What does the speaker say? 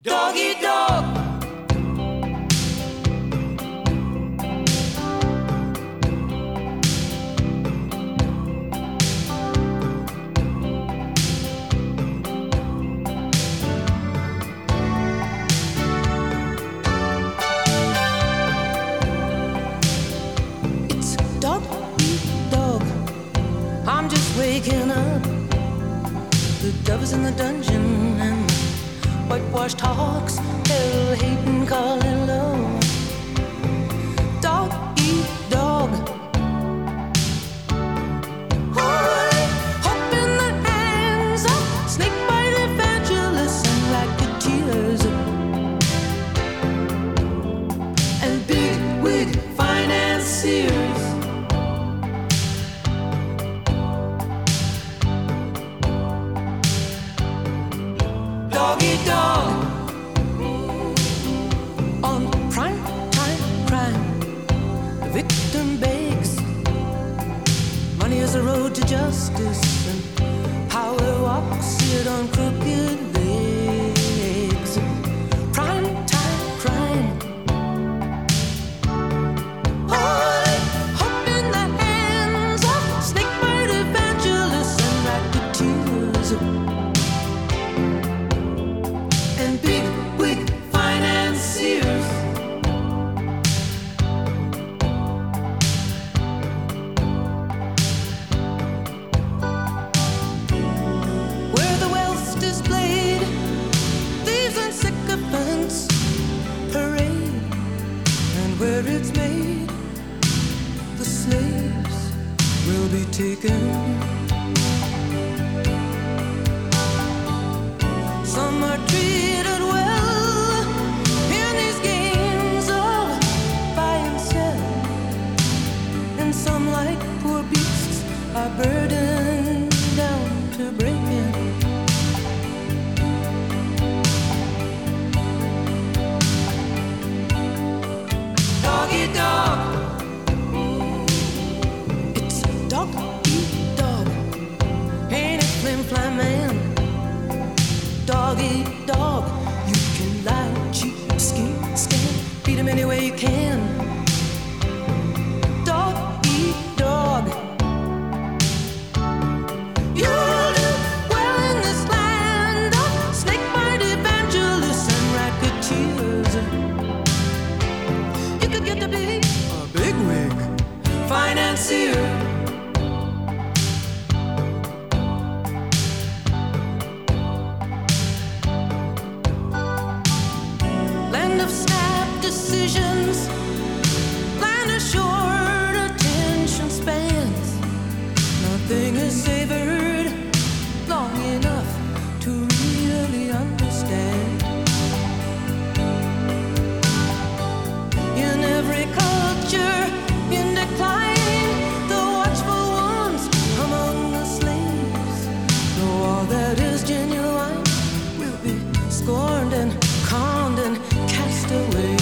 Doggy dog. It's dog eat dog. I'm just waking up. The dove's in the dungeon and whitewashed hawks, hell hating, calling low. Dog eat dog. Hope in the hands of snakebite evangelists and racketeers and big wig financiers. Doggy dog. On prime time crime, the victim begs. Money is the road to justice, and power walks it on crooked legs. Prime time crime. Hope in the hands of snakebite evangelists and racketeers and big wig financiers. Where the wealth's displayed, thieves and sycophants parade, and where it's made, the slaves will be taken. Some are treated well in these games of buy and sell, and some, like poor beasts, are burdened down to breaking. Doggy dog. It's dog eat dog. Ain't it flim flam man? Dog eat dog. You can lie, cheat, scheme, scam, beat him any way you can. Dog eat dog. You'll do well in this land of snakebite evangelists and racketeers. You could get to be a big wig financier. Land of snap decisions, land of short attention spans. Nothing is savored long enough to really understand. In every culture in decline, the watchful ones among the slaves know all that is genuine will be scorned and conned and cast away.